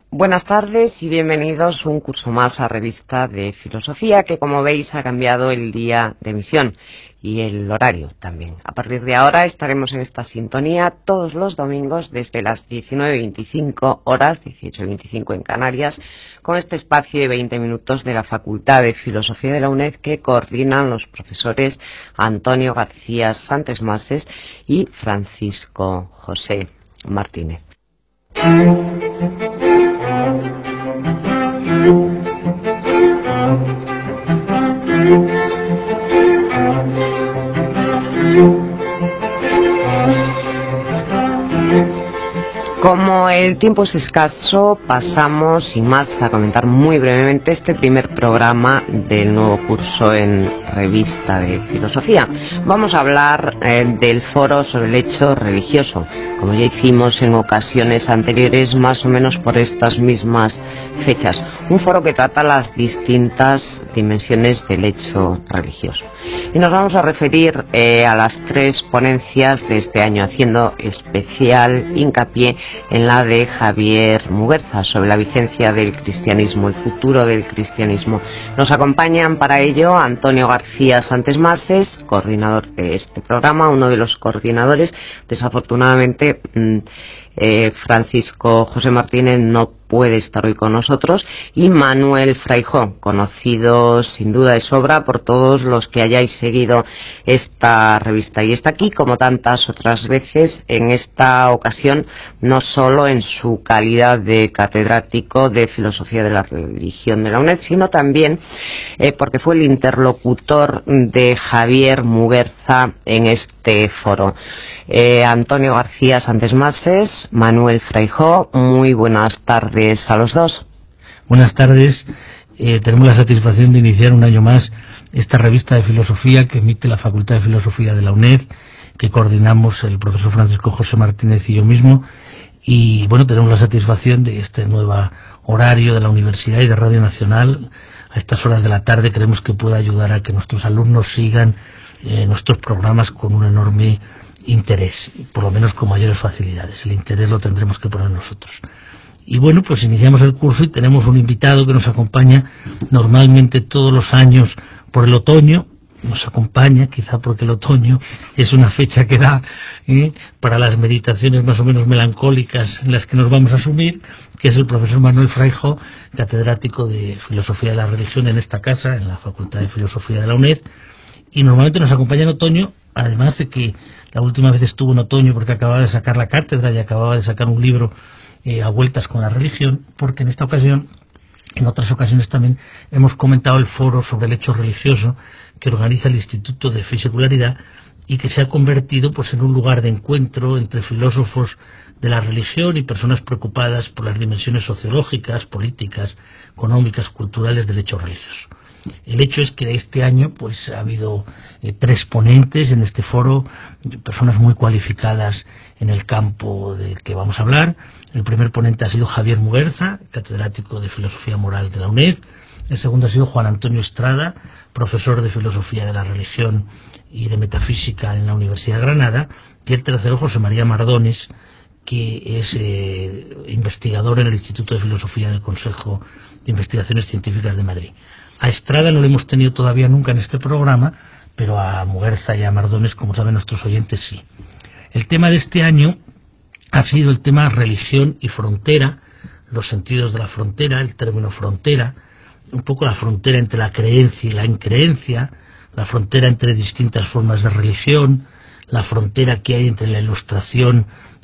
Buenas tardes y bienvenidos un curso más a Revista de Filosofía, que como veis ha cambiado el día de emisión y el horario también. A partir de ahora estaremos en esta sintonía todos los domingos desde las 19:25 horas, 18:25 en Canarias, con este espacio de 20 minutos de la Facultad de Filosofía de la UNED que coordinan los profesores Antonio García Santesmases y Francisco José Martínez. Como el tiempo es escaso, pasamos sin más a comentar muy brevemente este primer programa del nuevo curso en Revista de Filosofía. Vamos a hablar del foro sobre el hecho religioso, como ya hicimos en ocasiones anteriores, más o menos por estas mismas fechas. Un foro que trata las distintas dimensiones del hecho religioso. Y nos vamos a referir a las tres ponencias de este año, haciendo especial hincapié en la de Javier Muguerza sobre la vigencia del cristianismo, el futuro del cristianismo. Nos acompañan para ello Antonio García Santesmases, coordinador de este programa, uno de los coordinadores. Desafortunadamente Francisco José Martínez no puede estar hoy con nosotros, y Manuel Fraijó, conocido sin duda de sobra por todos los que hayáis seguido esta revista, y está aquí como tantas otras veces, en esta ocasión no solo en su calidad de catedrático de Filosofía de la Religión de la UNED, sino también porque fue el interlocutor de Javier Muguerza en este foro. Antonio García Santesmases, Manuel Fraijó, muy buenas tardes a los dos. Buenas tardes. Tenemos la satisfacción de iniciar un año más esta revista de filosofía que emite la Facultad de Filosofía de la UNED, que coordinamos el profesor Francisco José Martínez y yo mismo. Y bueno, tenemos la satisfacción de este nuevo horario de la Universidad y de Radio Nacional. A estas horas de la tarde creemos que puede ayudar a que nuestros alumnos sigan nuestros programas con un enorme interés, por lo menos con mayores facilidades. El interés lo tendremos que poner nosotros. Y bueno, pues iniciamos el curso y tenemos un invitado que nos acompaña normalmente todos los años por el otoño. Nos acompaña, quizá porque el otoño es una fecha que da para las meditaciones más o menos melancólicas en las que nos vamos a asumir, que es el profesor Manuel Fraijó, catedrático de Filosofía de la Religión en esta casa, en la Facultad de Filosofía de la UNED, y normalmente nos acompaña en otoño, además de que la última vez estuvo en otoño porque acababa de sacar la cátedra y acababa de sacar un libro a vueltas con la religión, porque en esta ocasión, en otras ocasiones también, hemos comentado el foro sobre el hecho religioso que organiza el Instituto de Fe y Secularidad y que se ha convertido pues en un lugar de encuentro entre filósofos de la religión y personas preocupadas por las dimensiones sociológicas, políticas, económicas, culturales del hecho religioso. El hecho es que este año pues ha habido tres ponentes en este foro, personas muy cualificadas en el campo del que vamos a hablar. El primer ponente ha sido Javier Muguerza, catedrático de Filosofía Moral de la UNED. El segundo ha sido Juan Antonio Estrada, profesor de Filosofía de la Religión y de Metafísica en la Universidad de Granada. Y el tercero, José María Mardones, que es investigador en el Instituto de Filosofía del Consejo de Investigaciones Científicas de Madrid. A Estrada no lo hemos tenido todavía nunca en este programa, pero a Muguerza y a Mardones, como saben nuestros oyentes, sí. El tema de este año ha sido el tema religión y frontera, los sentidos de la frontera, el término frontera, un poco la frontera entre la creencia y la increencia, la frontera entre distintas formas de religión, la frontera que hay entre la ilustración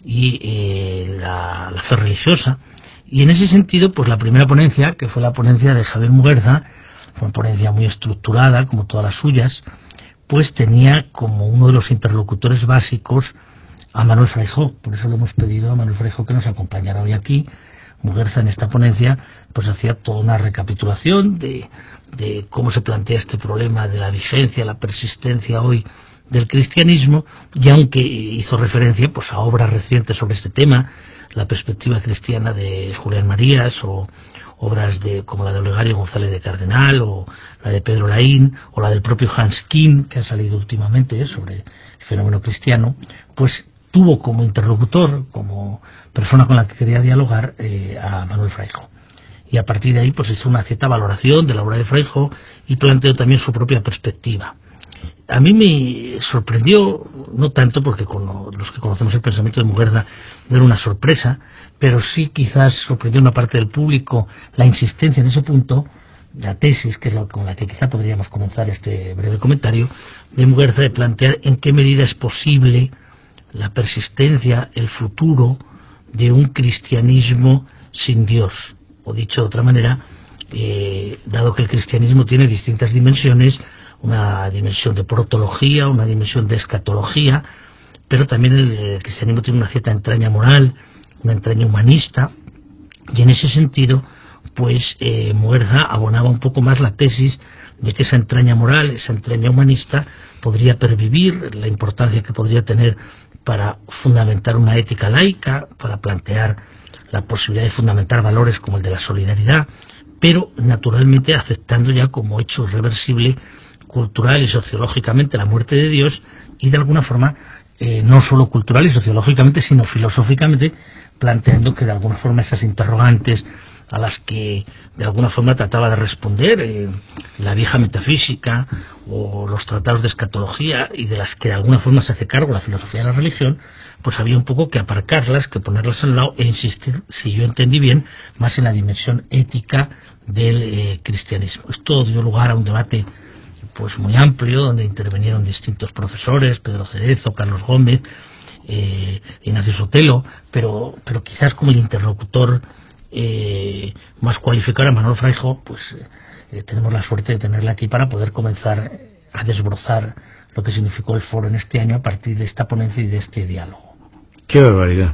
y la fe religiosa. Y en ese sentido, pues la primera ponencia, que fue la ponencia de Javier Muguerza, fue una ponencia muy estructurada, como todas las suyas, pues tenía como uno de los interlocutores básicos a Manuel Fraijó. Por eso le hemos pedido a Manuel Fraijó que nos acompañara hoy aquí. Muguerza en esta ponencia pues hacía toda una recapitulación de cómo se plantea este problema de la vigencia, la persistencia hoy del cristianismo, y aunque hizo referencia pues a obras recientes sobre este tema, la perspectiva cristiana de Julián Marías, o obras como la de Olegario González de Cardenal, o la de Pedro Laín, o la del propio Hans Kim, que ha salido últimamente sobre el fenómeno cristiano, pues tuvo como interlocutor, como persona con la que quería dialogar, a Manuel Fraijo. Y a partir de ahí pues hizo una cierta valoración de la obra de Fraijo y planteó también su propia perspectiva. A mí me sorprendió, no tanto porque con los que conocemos el pensamiento de Muguerza no era una sorpresa, pero sí quizás sorprendió a una parte del público la insistencia en ese punto, la tesis, que es con la que quizá podríamos comenzar este breve comentario, de Muguerza, de plantear en qué medida es posible la persistencia, el futuro de un cristianismo sin Dios. O dicho de otra manera, dado que el cristianismo tiene distintas dimensiones, una dimensión de protología, una dimensión de escatología, pero también el cristianismo tiene una cierta entraña moral, una entraña humanista, y en ese sentido pues Muguerza abonaba un poco más la tesis de que esa entraña moral, esa entraña humanista podría pervivir, la importancia que podría tener para fundamentar una ética laica, para plantear la posibilidad de fundamentar valores como el de la solidaridad, pero naturalmente aceptando ya como hecho irreversible cultural y sociológicamente la muerte de Dios, y de alguna forma no solo cultural y sociológicamente sino filosóficamente, planteando que de alguna forma esas interrogantes a las que de alguna forma trataba de responder la vieja metafísica o los tratados de escatología, y de las que de alguna forma se hace cargo la filosofía de la religión, pues había un poco que aparcarlas, que ponerlas al lado e insistir, si yo entendí bien, más en la dimensión ética del cristianismo. Esto dio lugar a un debate pues muy amplio, donde intervinieron distintos profesores, Pedro Cerezo, Carlos Gómez, Ignacio Sotelo, pero quizás como el interlocutor más cualificado, Manuel Fraijo, pues tenemos la suerte de tenerle aquí para poder comenzar a desbrozar lo que significó el foro en este año a partir de esta ponencia y de este diálogo. ¡Qué barbaridad!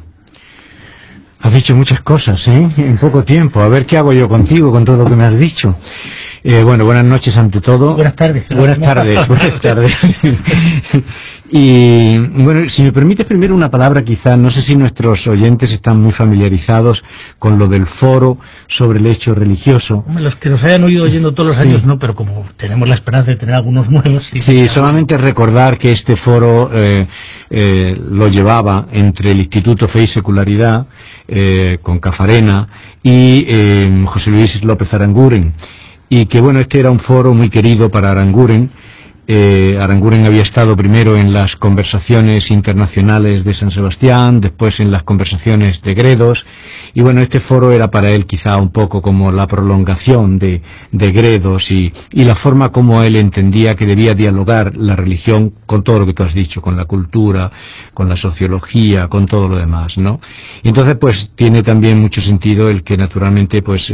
Has dicho muchas cosas, en poco tiempo. A ver qué hago yo contigo con todo lo que me has dicho. Bueno, buenas noches ante todo. Buenas tardes. Buenas tardes. Y bueno, si me permites primero una palabra, quizá, no sé si nuestros oyentes están muy familiarizados con lo del foro sobre el hecho religioso. Los que nos hayan oído oyendo todos los años, no, pero como tenemos la esperanza de tener algunos nuevos. Sí, solamente recordar que este foro lo llevaba entre el Instituto Fe y Secularidad, con Cafarena, y José Luis López Aranguren. Y que bueno, este era un foro muy querido para Aranguren. Aranguren había estado primero en las conversaciones internacionales de San Sebastián, después en las conversaciones de Gredos, y bueno, este foro era para él quizá un poco como la prolongación de Gredos y la forma como él entendía que debía dialogar la religión con todo lo que tú has dicho, con la cultura, con la sociología, con todo lo demás, ¿no? Y entonces pues tiene también mucho sentido el que naturalmente pues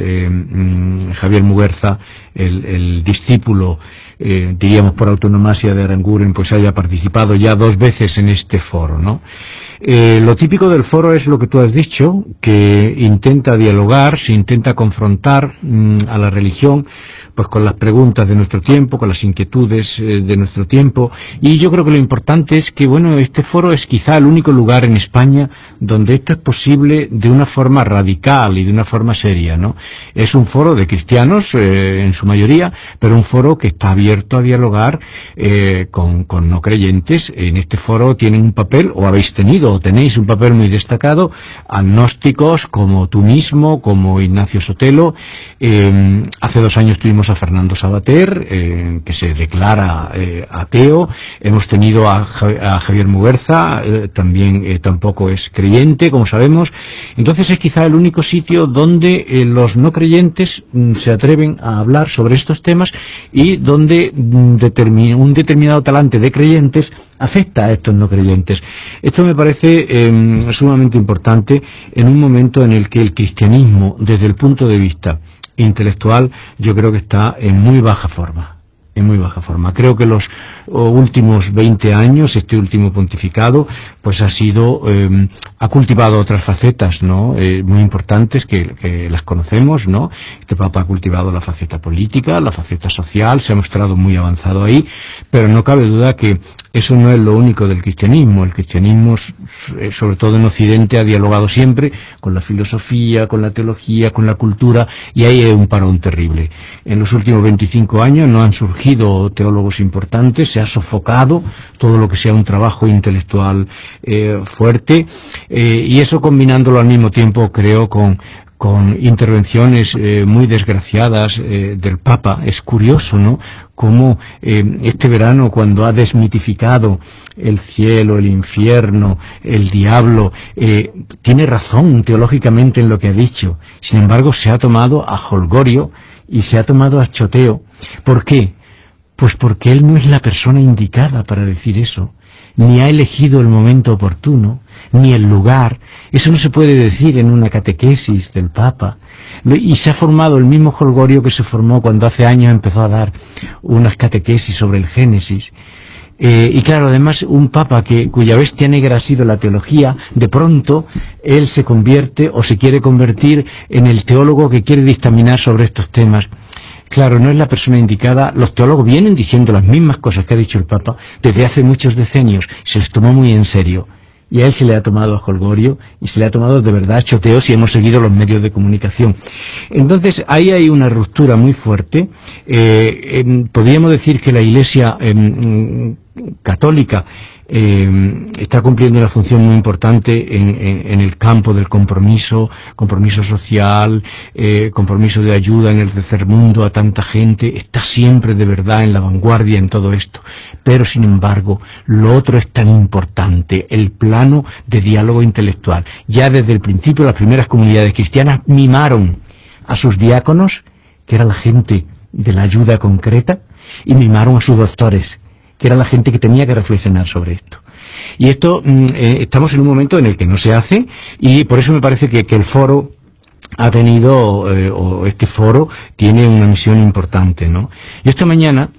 Javier Muguerza, el discípulo, diríamos por autonomasia de Aranguren, pues haya participado ya 2 veces en este foro, ¿no? Lo típico del foro es lo que tú has dicho, que intenta dialogar, se intenta confrontar a la religión pues con las preguntas de nuestro tiempo, con las inquietudes de nuestro tiempo, y yo creo que lo importante es que, bueno, este foro es quizá el único lugar en España donde esto es posible de una forma radical y de una forma seria, ¿no? Es un foro de cristianos, en su mayoría, pero un foro que está abierto a dialogar con no creyentes. En este foro tienen un papel, o habéis tenido, o tenéis un papel muy destacado, agnósticos como tú mismo, como Ignacio Sotelo. Hace 2 años tuvimos a Fernando Sabater, que se declara ateo. Hemos tenido a Javier Muguerza, también tampoco es creyente, como sabemos. Entonces es quizá el único sitio donde los no creyentes se atreven a hablar sobre estos temas, y donde un determinado talante de creyentes afecta a estos no creyentes. Esto me parece sumamente importante en un momento en el que el cristianismo, desde el punto de vista intelectual, yo creo que está en muy baja forma. Creo que los últimos 20 años, este último pontificado, pues ha cultivado otras facetas, ¿no? Muy importantes que las conocemos, ¿no? Este Papa ha cultivado la faceta política, la faceta social, se ha mostrado muy avanzado ahí, pero no cabe duda que eso no es lo único del cristianismo. El cristianismo, sobre todo en Occidente, ha dialogado siempre con la filosofía, con la teología, con la cultura, y ahí hay un parón terrible. En los últimos 25 años no han surgido teólogos importantes, se ha sofocado todo lo que sea un trabajo intelectual fuerte, y eso combinándolo al mismo tiempo, creo, con intervenciones muy desgraciadas del Papa. Es curioso, ¿no?, cómo este verano, cuando ha desmitificado el cielo, el infierno, el diablo, tiene razón teológicamente en lo que ha dicho. Sin embargo, se ha tomado a jolgorio y se ha tomado a choteo. ¿Por qué? Pues porque él no es la persona indicada para decir eso, ni ha elegido el momento oportuno, ni el lugar. Eso no se puede decir en una catequesis del Papa. Y se ha formado el mismo jolgorio que se formó cuando hace años empezó a dar unas catequesis sobre el Génesis. Y claro, además, un Papa cuya bestia negra ha sido la teología, de pronto él se convierte o se quiere convertir en el teólogo que quiere dictaminar sobre estos temas. Claro, no es la persona indicada. Los teólogos vienen diciendo las mismas cosas que ha dicho el Papa desde hace muchos decenios. Se les tomó muy en serio. Y a él se le ha tomado a jolgorio y se le ha tomado de verdad a choteo si hemos seguido los medios de comunicación. Entonces, ahí hay una ruptura muy fuerte. Podríamos decir que la Iglesia católica está cumpliendo una función muy importante en el campo del compromiso social, compromiso de ayuda en el tercer mundo a tanta gente. Está siempre de verdad en la vanguardia en todo esto. Pero sin embargo, lo otro es tan importante, el plano de diálogo intelectual. Ya desde el principio las primeras comunidades cristianas mimaron a sus diáconos, que era la gente de la ayuda concreta, y mimaron a sus doctores, que era la gente que tenía que reflexionar sobre esto. Y esto, estamos en un momento en el que no se hace, y por eso me parece que el foro ha tenido, o este foro tiene una misión importante, ¿no? Yo esta mañana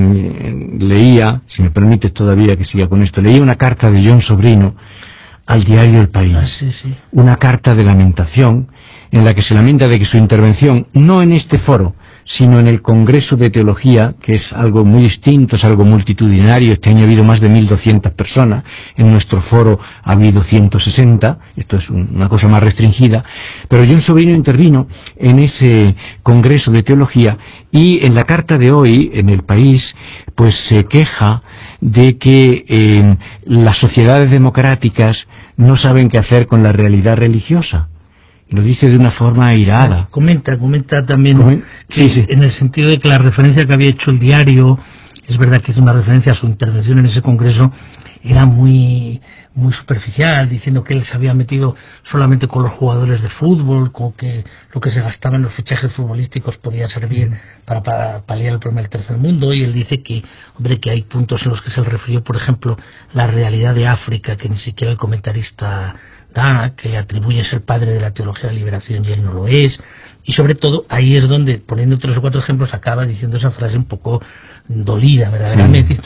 leía, si me permites todavía que siga con esto, leía una carta de John Sobrino al diario El País. Sí. Una carta de lamentación en la que se lamenta de que su intervención, no en este foro, sino en el Congreso de Teología, que es algo muy distinto, es algo multitudinario. Este año ha habido más de 1.200 personas, en nuestro foro ha habido 160, esto es una cosa más restringida, pero John Sobrino intervino en ese Congreso de Teología y en la carta de hoy, en El País, pues se queja de que las sociedades democráticas no saben qué hacer con la realidad religiosa. Lo dice de una forma airada. Comenta también sí. En el sentido de que la referencia que había hecho el diario, es verdad que es una referencia a su intervención en ese congreso, era muy superficial, diciendo que él se había metido solamente con los jugadores de fútbol, con que lo que se gastaba en los fichajes futbolísticos podía servir para paliar el problema del tercer mundo. Y él dice que hay puntos en los que se le refirió, por ejemplo, la realidad de África, que ni siquiera el comentarista da, que le atribuye ser padre de la teología de la liberación y él no lo es. Y sobre todo, ahí es donde, poniendo 3 o 4 ejemplos, acaba diciendo esa frase un poco dolida, verdaderamente.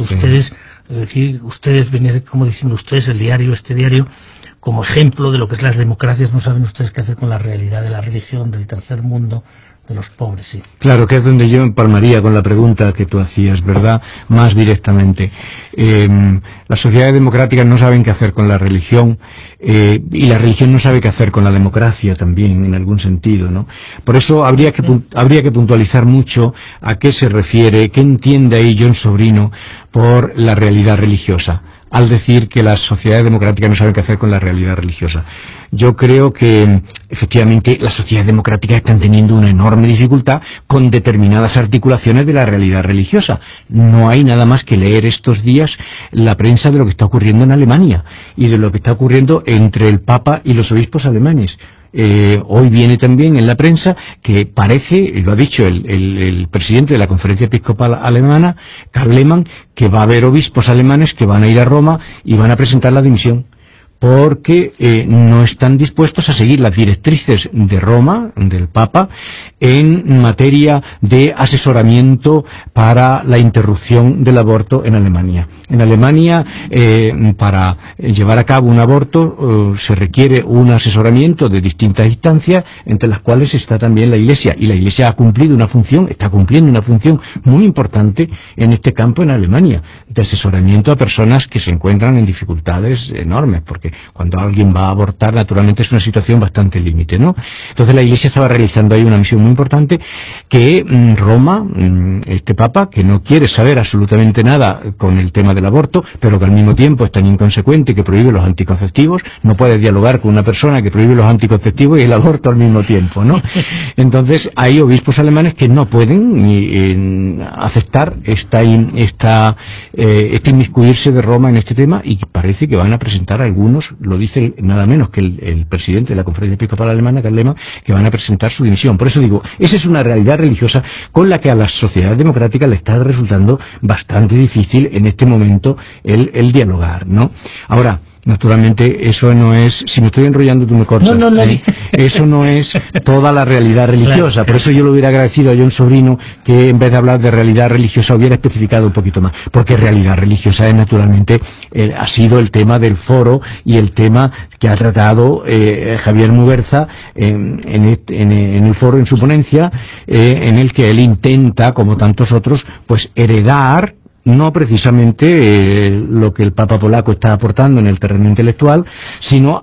Ustedes venir como diciendo ustedes, este diario, como ejemplo de lo que es las democracias, no saben ustedes qué hacer con la realidad de la religión, del tercer mundo, de los pobres, sí. Claro, que es donde yo empalmaría con la pregunta que tú hacías, ¿verdad? Más directamente. Las sociedades democráticas no saben qué hacer con la religión, y la religión no sabe qué hacer con la democracia también, en algún sentido, ¿no? Por eso habría que puntualizar mucho a qué se refiere, qué entiende ahí John Sobrino por la realidad religiosa, al decir que las sociedades democráticas no saben qué hacer con la realidad religiosa. Yo creo que efectivamente las sociedades democráticas están teniendo una enorme dificultad con determinadas articulaciones de la realidad religiosa. No hay nada más que leer estos días la prensa de lo que está ocurriendo en Alemania y de lo que está ocurriendo entre el Papa y los obispos alemanes. Hoy viene también en la prensa que parece, y lo ha dicho el presidente de la Conferencia Episcopal Alemana, Karl Lehmann, que va a haber obispos alemanes que van a ir a Roma y van a presentar la dimisión, porque no están dispuestos a seguir las directrices de Roma, del Papa, en materia de asesoramiento para la interrupción del aborto en Alemania. En Alemania, para llevar a cabo un aborto se requiere un asesoramiento de distintas instancias, entre las cuales está también la Iglesia, y la Iglesia está cumpliendo una función muy importante en este campo en Alemania, de asesoramiento a personas que se encuentran en dificultades enormes, porque cuando alguien va a abortar, naturalmente es una situación bastante límite, ¿no? Entonces la Iglesia estaba realizando ahí una misión muy importante que Roma, este Papa, que no quiere saber absolutamente nada con el tema del aborto, pero que al mismo tiempo es tan inconsecuente que prohíbe los anticonceptivos, no puede dialogar con una persona que prohíbe los anticonceptivos y el aborto al mismo tiempo, ¿no? Entonces hay obispos alemanes que no pueden aceptar este inmiscuirse de Roma en este tema, y parece que van a presentar algunos, lo dice nada menos que el presidente de la Conferencia Episcopal Alemana, que van a presentar su dimisión. Por eso digo, esa es una realidad religiosa con la que a las sociedades democráticas le está resultando bastante difícil en este momento el dialogar, ¿no? Ahora, naturalmente, eso no es, si me estoy enrollando tú me cortas, no. Eso no es toda la realidad religiosa, por eso yo le hubiera agradecido a John Sobrino que en vez de hablar de realidad religiosa hubiera especificado un poquito más, porque realidad religiosa es naturalmente, ha sido el tema del foro y el tema que ha tratado Javier Muguerza en el foro, en su ponencia, en el que él intenta, como tantos otros, pues heredar no precisamente lo que el Papa polaco está aportando en el terreno intelectual, sino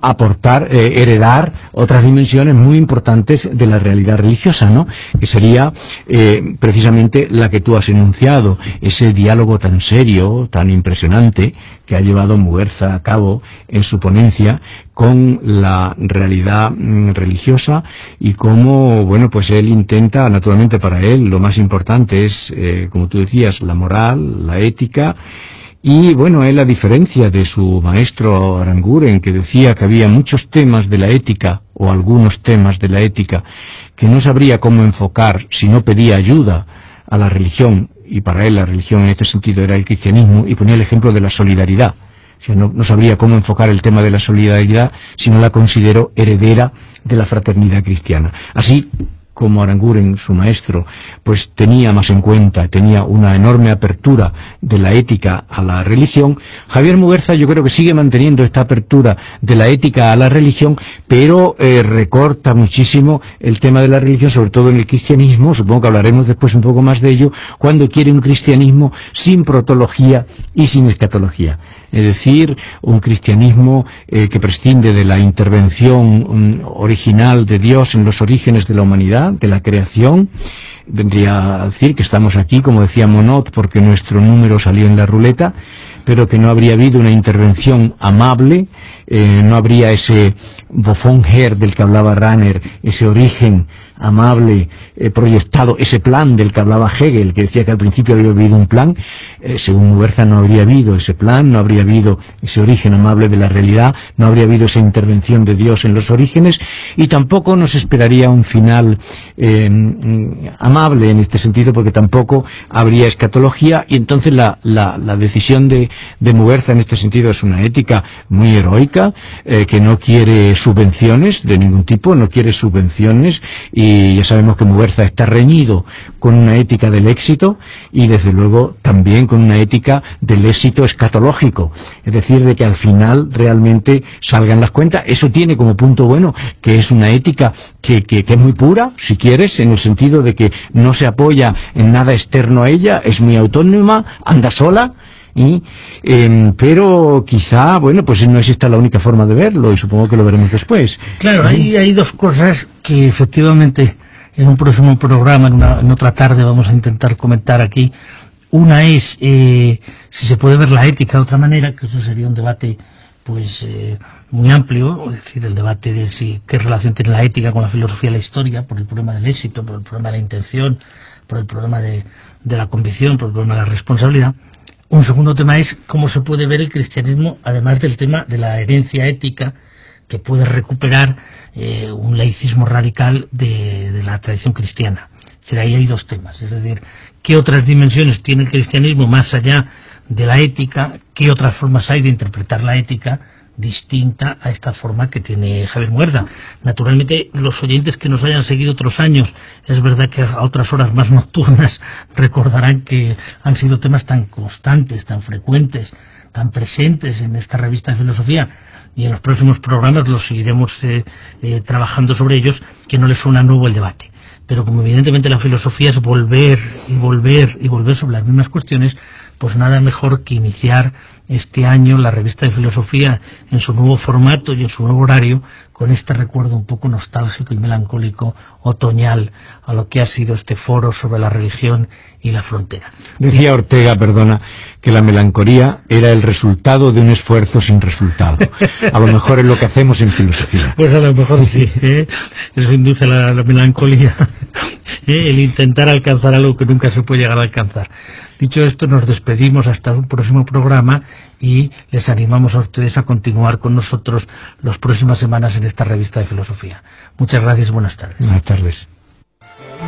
heredar otras dimensiones muy importantes de la realidad religiosa, ¿no? Que sería precisamente la que tú has enunciado, ese diálogo tan serio, tan impresionante, que ha llevado Muguerza a cabo en su ponencia con la realidad religiosa, y cómo, bueno, pues él intenta, naturalmente para él lo más importante es, como tú decías, la moral, la ética, y bueno, él, a diferencia de su maestro Aranguren, que decía que había muchos temas de la ética, o algunos temas de la ética, que no sabría cómo enfocar si no pedía ayuda a la religión, y para él la religión en este sentido era el cristianismo, y ponía el ejemplo de la solidaridad. O sea, no sabría cómo enfocar el tema de la solidaridad si no la considero heredera de la fraternidad cristiana. Así como Aranguren, su maestro, pues tenía más en cuenta, tenía una enorme apertura de la ética a la religión, Javier Muguerza yo creo que sigue manteniendo esta apertura de la ética a la religión, pero recorta muchísimo el tema de la religión, sobre todo en el cristianismo. Supongo que hablaremos después un poco más de ello, cuando quiere un cristianismo sin protología y sin escatología. Es decir, un cristianismo que prescinde de la intervención original de Dios en los orígenes de la humanidad, de la creación. Vendría a decir que estamos aquí, como decía Monod, porque nuestro número salió en la ruleta, pero que no habría habido una intervención amable, no habría ese Bofón-Her del que hablaba Rahner, ese origen amable, proyectado, ese plan del que hablaba Hegel, que decía que al principio había habido un plan. Según Muguerza no habría habido ese plan, no habría habido ese origen amable de la realidad, no habría habido esa intervención de Dios en los orígenes, y tampoco nos esperaría un final amable en este sentido, porque tampoco habría escatología, y entonces la decisión de Muguerza en este sentido es una ética muy heroica, que no quiere subvenciones de ningún tipo, no quiere subvenciones, y ya sabemos que Muguerza está reñido con una ética del éxito, y desde luego también con una ética del éxito escatológico, es decir, de que al final realmente salgan las cuentas. Eso tiene como punto bueno que es una ética que es muy pura, si quieres, en el sentido de que no se apoya en nada externo a ella, es muy autónoma, anda sola, pero quizá, bueno, pues no es esta la única forma de verlo, y supongo que lo veremos después. Claro, hay dos cosas que efectivamente en un próximo programa, en otra tarde, vamos a intentar comentar aquí. Una es si se puede ver la ética de otra manera, que eso sería un debate pues muy amplio, es decir, el debate de qué relación tiene la ética con la filosofía y la historia, por el problema del éxito, por el problema de la intención, por el problema de la convicción, por el problema de la responsabilidad. Un segundo tema es cómo se puede ver el cristianismo, además del tema de la herencia ética que puede recuperar un laicismo radical de la tradición cristiana. Es decir, ahí hay dos temas, es decir, qué otras dimensiones tiene el cristianismo más allá de la ética, qué otras formas hay de interpretar la ética distinta a esta forma que tiene Javier Muerda. Naturalmente, los oyentes que nos hayan seguido otros años, es verdad que a otras horas más nocturnas recordarán que han sido temas tan constantes, tan frecuentes, tan presentes en esta revista de filosofía, y en los próximos programas los seguiremos trabajando sobre ellos, que no les suena nuevo el debate. Pero como evidentemente la filosofía es volver y volver y volver sobre las mismas cuestiones, pues nada mejor que iniciar este año la revista de filosofía en su nuevo formato y en su nuevo horario, con este recuerdo un poco nostálgico y melancólico, otoñal, a lo que ha sido este foro sobre la religión y la frontera. Decía Ortega, perdona, que la melancolía era el resultado de un esfuerzo sin resultado. A lo mejor es lo que hacemos en filosofía. Pues a lo mejor sí, eso induce la melancolía, el intentar alcanzar algo que nunca se puede llegar a alcanzar. Dicho esto, nos despedimos hasta un próximo programa y les animamos a ustedes a continuar con nosotros las próximas semanas en esta revista de filosofía. Muchas gracias y buenas tardes. Buenas tardes.